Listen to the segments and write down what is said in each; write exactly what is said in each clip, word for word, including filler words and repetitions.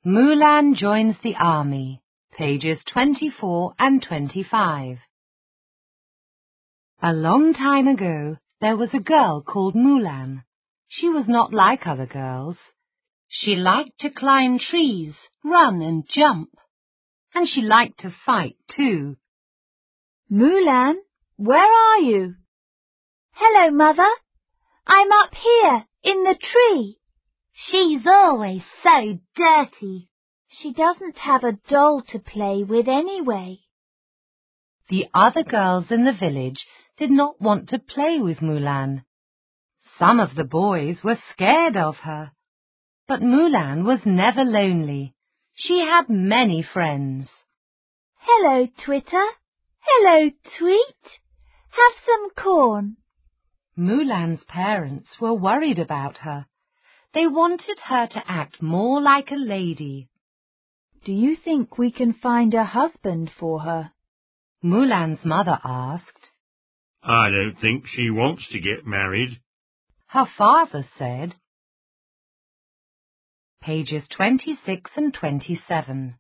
Mulan joins the army, pages twenty-four and twenty-five. A long time ago, there was a girl called Mulan. She was not like other girls. She liked to climb trees, run and jump. And she liked to fight too. Mulan, where are you? Hello, Mother. I'm up here, in the tree. She's always so dirty. She doesn't have a doll to play with anyway. The other girls in the village did not want to play with Mulan. Some of the boys were scared of her. But Mulan was never lonely. She had many friends. Hello, Twitter. Hello, Tweet. Have some corn. Mulan's parents were worried about her. They wanted her to act more like a lady. Do you think we can find a husband for her? Mulan's mother asked. I don't think she wants to get married. Her father said. Pages twenty-six and twenty-seven.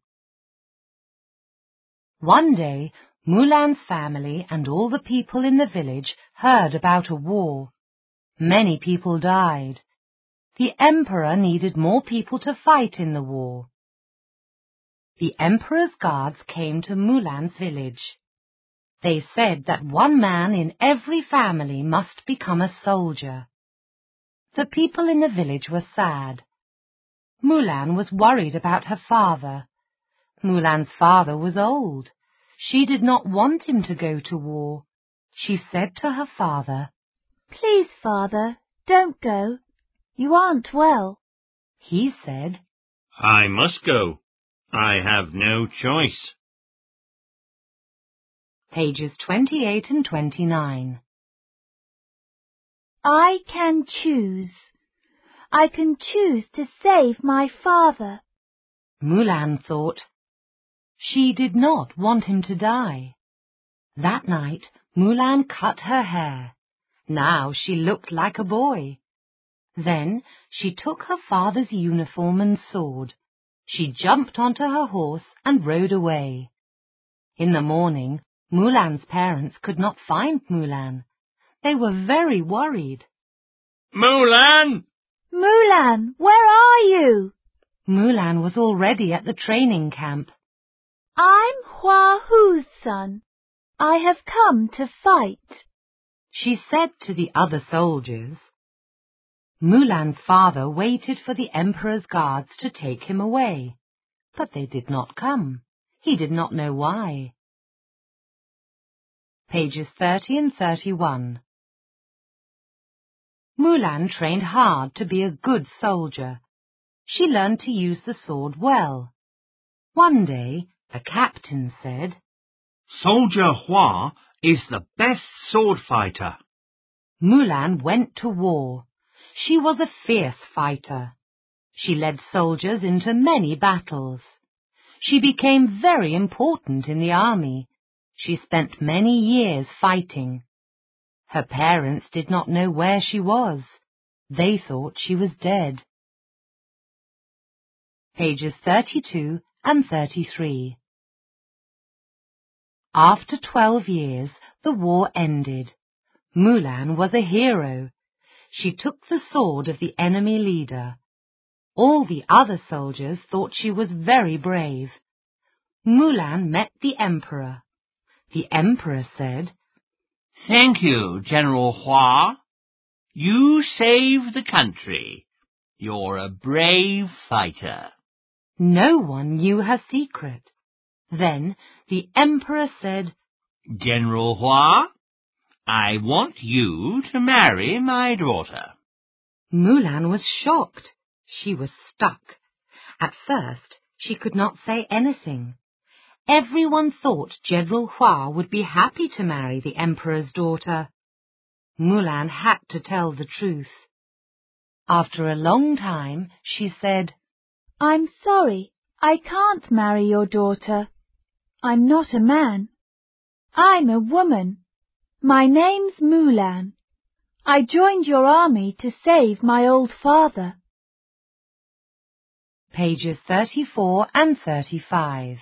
One day, Mulan's family and all the people in the village heard about a war. Many people died. The emperor needed more people to fight in the war. The emperor's guards came to Mulan's village. They said that one man in every family must become a soldier. The people in the village were sad. Mulan was worried about her father. Mulan's father was old. She did not want him to go to war. She said to her father, "Please, Father, don't go. You aren't well." He said, I must go. I have no choice. Pages twenty-eight and twenty-nine. I can choose. I can choose to save my father. Mulan thought. She did not want him to die. That night, Mulan cut her hair. Now she looked like a boy. Then she took her father's uniform and sword. She jumped onto her horse and rode away. In the morning, Mulan's parents could not find Mulan. They were very worried. Mulan! Mulan, where are you? Mulan was already at the training camp. I'm Hua Hu's son. I have come to fight, she said to the other soldiers. Mulan's father waited for the emperor's guards to take him away, but they did not come. He did not know why. Pages thirty and thirty-one. Mulan trained hard to be a good soldier. She learned to use the sword well. One day, the captain said, Soldier Hua is the best sword fighter. Mulan went to war. She was a fierce fighter. She led soldiers into many battles. She became very important in the army. She spent many years fighting. Her parents did not know where she was. They thought she was dead. Pages thirty-two and thirty-three. After twelve years, the war ended. Mulan was a hero. She took the sword of the enemy leader. All the other soldiers thought she was very brave. Mulan met the emperor. The emperor said, Thank you, General Hua. You saved the country. You're a brave fighter. No one knew her secret. Then the emperor said, General Hua, I want you to marry my daughter. Mulan was shocked. She was stuck. At first, she could not say anything. Everyone thought General Hua would be happy to marry the emperor's daughter. Mulan had to tell the truth. After a long time, she said, I'm sorry, I can't marry your daughter. I'm not a man. I'm a woman. My name's Mulan. I joined your army to save my old father. pages thirty-four and thirty-five.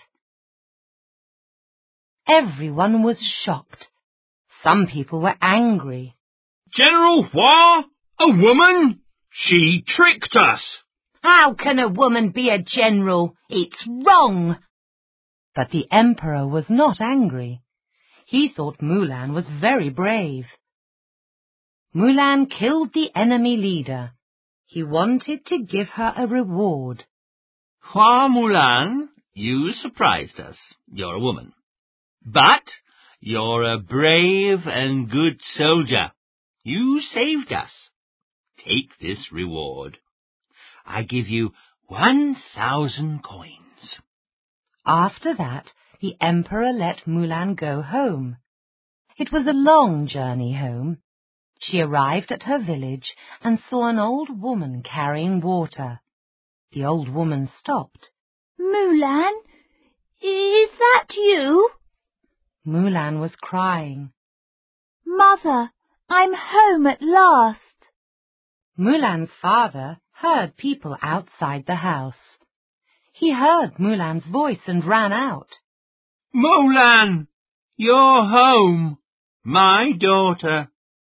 Everyone was shocked. Some people were angry. General Hua? A woman? She tricked us. How can a woman be a general? It's wrong. But the Emperor was not angry. He thought Mulan was very brave. Mulan killed the enemy leader. He wanted to give her a reward. Hua Mulan, you surprised us. You're a woman. But you're a brave and good soldier. You saved us. Take this reward. I give you one thousand coins. After that, the Emperor let Mulan go home. It was a long journey home. She arrived at her village and saw an old woman carrying water. The old woman stopped. Mulan, is that you? Mulan was crying. Mother, I'm home at last. Mulan's father heard people outside the house. He heard Mulan's voice and ran out. Mulan, you're home, my daughter.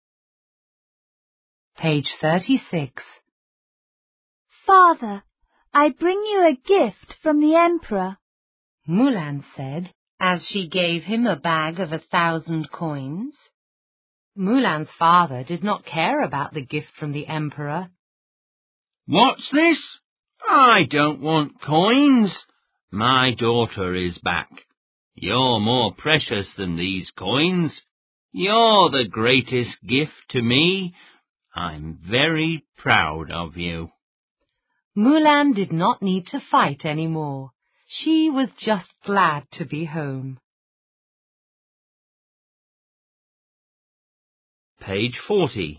Page thirty-six. Father, I bring you a gift from the Emperor, Mulan said, as she gave him a bag of a thousand coins. Mulan's father did not care about the gift from the Emperor. What's this? I don't want coins. My daughter is back. You're more precious than these coins. You're the greatest gift to me. I'm very proud of you. Mulan did not need to fight any more. She was just glad to be home. Page forty.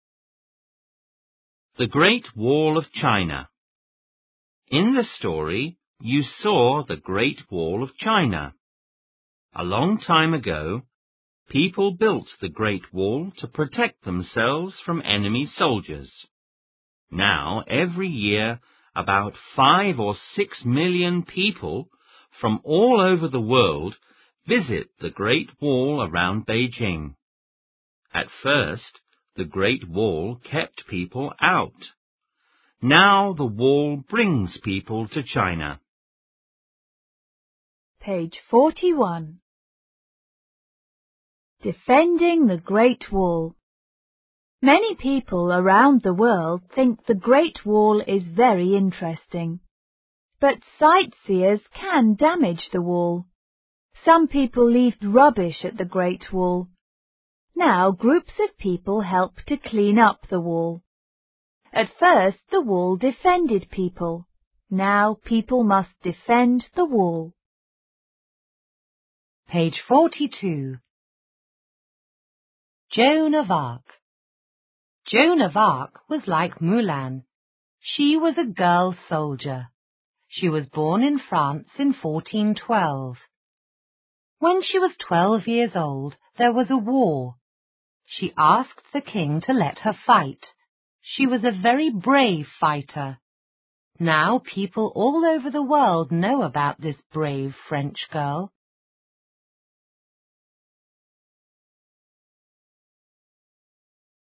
The Great Wall of China. In the story, you saw the Great Wall of China. A long time ago, people built the Great Wall to protect themselves from enemy soldiers. Now, every year, about five or six million people from all over the world visit the Great Wall around Beijing. At first, the Great Wall kept people out. Now the wall brings people to China. Page forty-one. Defending the Great Wall. Many people around the world think the Great Wall is very interesting. But sightseers can damage the wall. Some people leave rubbish at the Great Wall. Now groups of people help to clean up the wall. At first the wall defended people. Now people must defend the wall. Page forty-two. Joan of Arc. Joan of Arc was like Mulan. She was a girl soldier. She was born in France in fourteen twelve. When she was twelve years old, there was a war. She asked the king to let her fight. She was a very brave fighter. Now people all over the world know about this brave French girl.